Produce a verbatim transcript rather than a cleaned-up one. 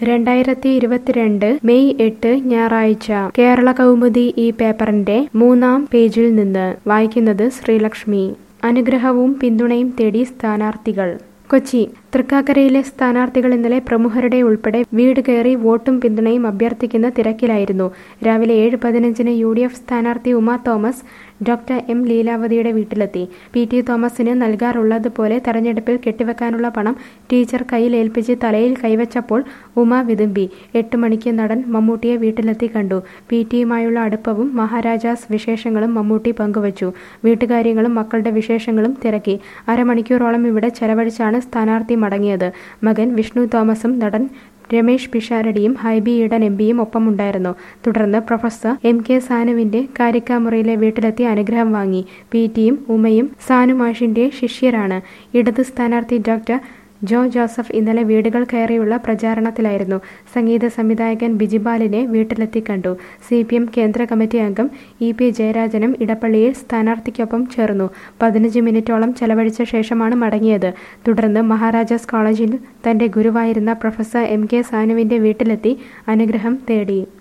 രണ്ടായിരത്തി ഇരുപത്തിരണ്ട് മെയ് എട്ട് ഞായറാഴ്ച കേരള കൗമുദി ഈ പേപ്പറിന്റെ മൂന്നാം പേജിൽ നിന്ന് വായിക്കുന്നത് ശ്രീലക്ഷ്മി. അനുഗ്രഹവും പിന്തുണയും തേടി സ്ഥാനാർത്ഥികൾ. കൊച്ചി തൃക്കാക്കരയിലെ സ്ഥാനാർത്ഥികൾ ഇന്നലെ പ്രമുഖരുടെ ഉൾപ്പെടെ വീട് കയറി വോട്ടും പിന്തുണയും അഭ്യർത്ഥിക്കുന്ന തിരക്കിലായിരുന്നു. രാവിലെ ഏഴ് പതിനഞ്ചിന് യു ഡി എഫ് സ്ഥാനാർത്ഥി ഉമ തോമസ് ഡോക്ടർ എം ലീലാവതിയുടെ വീട്ടിലെത്തി. പി ടി തോമസിന് നൽകാറുള്ളതുപോലെ തെരഞ്ഞെടുപ്പിൽ കെട്ടിവെക്കാനുള്ള പണം ടീച്ചർ കയ്യിൽ ഏൽപ്പിച്ച് തലയിൽ കൈവച്ചപ്പോൾ ഉമ വിതുമ്പി. എട്ട് മണിക്ക് നടൻ മമ്മൂട്ടിയെ വീട്ടിലെത്തി കണ്ടു. പി ടിയുമായുള്ള അടുപ്പവും മഹാരാജാസ് വിശേഷങ്ങളും മമ്മൂട്ടി പങ്കുവച്ചു. വീട്ടുകാര്യങ്ങളും മക്കളുടെ വിശേഷങ്ങളും തിരക്കി. അരമണിക്കൂറോളം ഇവിടെ ചെലവഴിച്ചാണ് സ്ഥാനാർത്ഥി മടങ്ങിയത്. മകൻ വിഷ്ണു തോമസും നടൻ രമേശ് പിഷാരടിയും ഹൈബി ഈഡൻ എം പിയും ഒപ്പമുണ്ടായിരുന്നു. തുടർന്ന് പ്രൊഫസർ എം കെ സാനുവിന്റെ കാരിക്കാമുറിയിലെ വീട്ടിലെത്തി അനുഗ്രഹം വാങ്ങി. പി ടിയും ഉമയും സാനു മാഷിന്റെ ശിഷ്യരാണ്. ഇടത് സ്ഥാനാർത്ഥി ഡോക്ടർ ജോ ജോസഫ് ഇന്നലെ വീടുകൾ കയറിയുള്ള പ്രചാരണത്തിലായിരുന്നു. സംഗീത സംവിധായകൻ ബിജിപാലിനെ വീട്ടിലെത്തി കണ്ടു. സി പി എം കേന്ദ്ര കമ്മിറ്റി അംഗം ഇ പി ജയരാജനും ഇടപ്പള്ളിയിൽ സ്ഥാനാർത്ഥിക്കൊപ്പം ചേർന്നു. പതിനഞ്ച് മിനിറ്റോളം ചെലവഴിച്ച ശേഷമാണ് മടങ്ങിയത്. തുടർന്ന് മഹാരാജാസ് കോളേജിൽ തന്റെ ഗുരുവായിരുന്ന പ്രൊഫസർ എം കെ സാനുവിന്റെ വീട്ടിലെത്തി അനുഗ്രഹം തേടി.